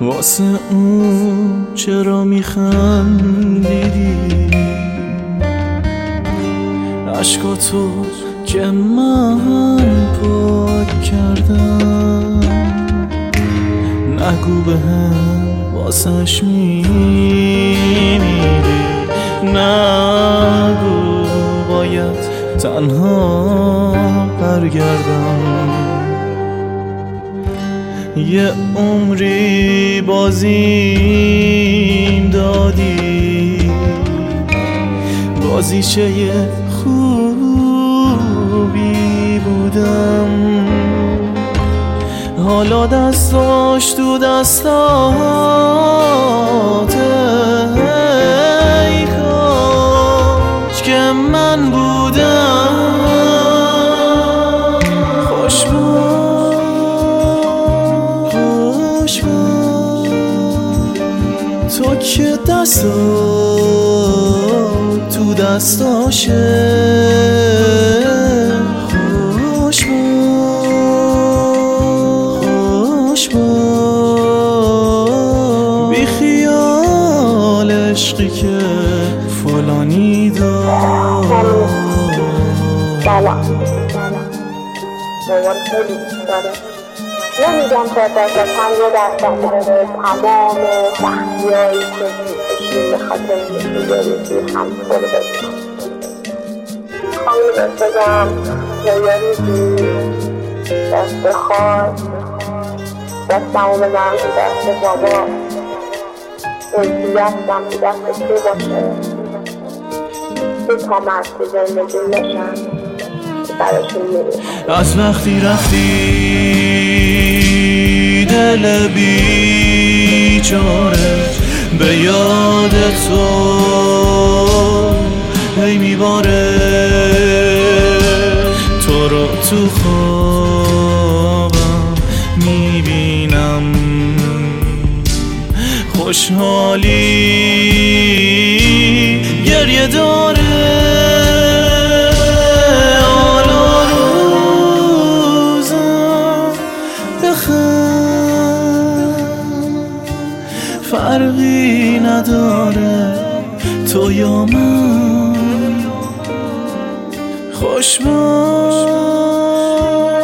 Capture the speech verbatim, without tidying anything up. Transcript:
واسه اون چرا میخندیدی؟ عشقاتو که من پاک کردم نگو بهم واسش میمیری، نگو باید تنها برگردم. یه عمری بازیم دادی، بازیچه خوبی بودم، حالا دستاش تو دستات، ای کاش که من بودم. خوش باش، خوش باش تو که دستات تو دستاشه. خوش باش، بی خیال عشقی که فلانی دار. سلام، مامان خیلی دوست داره. نمیگم تا دستم یه دستم داره تمام سختیایی که میکشیم به خاطر میگذاری توی هم پر بزنم. خواهی بهت بگم یا یه روزی دست خواهد دستمو بزنم تو دست بابا، اونجی دستم تو دست تو باشه، دو تا مرد تو زندگی نشن که براشون میریم. از وقتی رفتی دل بیچاره به یاد تو هی میباره، تو رو تو خوابم میبینم، خوشحالی گریه داره. حالا روزم بخند، فرقی نداره تو یا من. خوش باش،